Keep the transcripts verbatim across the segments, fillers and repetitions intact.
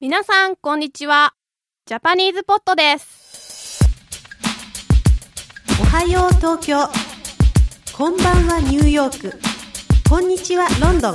皆さんこんにちは。ジャパニーズポットです。 おはよう東京、こんばんはニューヨーク、こんにちはロンドン。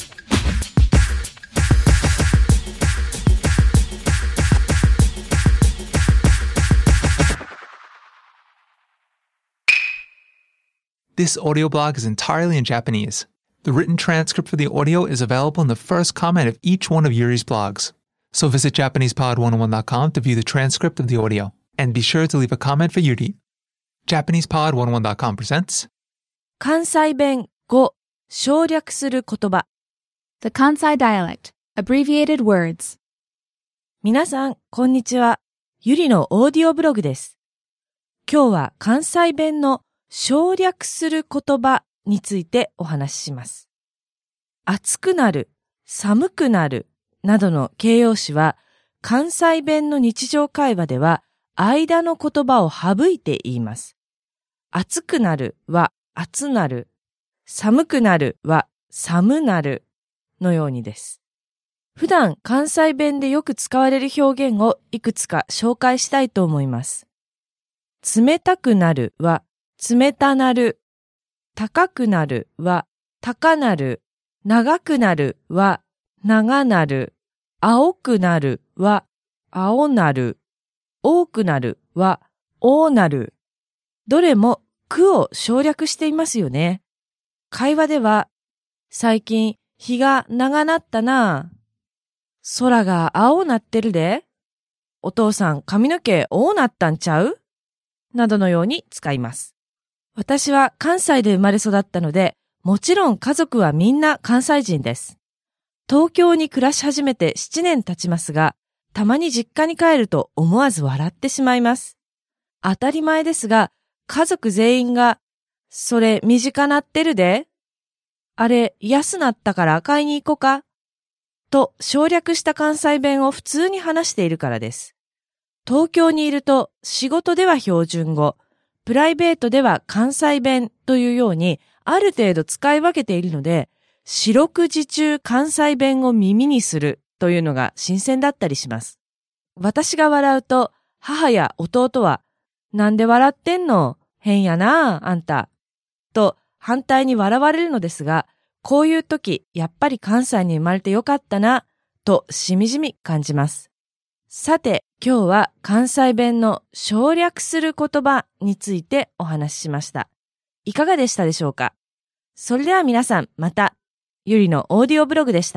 This audio blog is entirely in Japanese. The written transcript for the audio is available in the first comment of each one of Yuri's blogs. So visit Japanese Pod one oh one dot com to view the transcript of the audio. And be sure to leave a comment for Yuri. Japanese Pod one oh one dot com presents 関西弁語省略する言葉 The Kansai dialect, abbreviated words. 皆さんこんにちは。ゆりのオーディオブログです。今日は関西弁の省略する言葉についてお話しします。暑くなる、寒くなるなどの形容詞は関西弁の日常会話では間の言葉を省いて言います。暑くなるは暑なる、寒くなるは寒なるのようにです。普段関西弁でよく使われる表現をいくつか紹介したいと思います。冷たくなるは冷たなる、高くなるは高なる、長くなるは長なる、青くなるは青なる、多くなるは多なる。どれもくを省略していますよね。会話では、最近日が長なったな。空が青なってるで。お父さん髪の毛青なったんちゃう？などのように使います。私は関西で生まれ育ったので、もちろん家族はみんな関西人です。東京に暮らし始めてななねん経ちますが、たまに実家に帰ると思わず笑ってしまいます。当たり前ですが、家族全員が、それ短なってるで。あれ安なったから買いに行こうか。と省略した関西弁を普通に話しているからです。東京にいると仕事では標準語、プライベートでは関西弁というようにある程度使い分けているので、四六時中関西弁を耳にするというのが新鮮だったりします。私が笑うと母や弟は、なんで笑ってんの？変やなあ、あんた。と反対に笑われるのですが、こういう時、やっぱり関西に生まれてよかったな、としみじみ感じます。さて、今日は関西弁の省略する言葉についてお話ししました。いかがでしたでしょうか？それでは皆さん、また。ゆりのオーディオブログでした。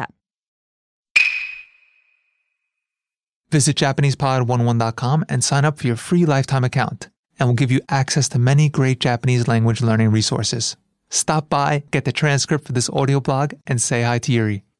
Visit Japanese Pod one oh one dot com and sign up for your free lifetime account, and we'll give you access to many great Japanese language learning resources. Stop by, get the transcript for this audio blog, and say hi to Yuri.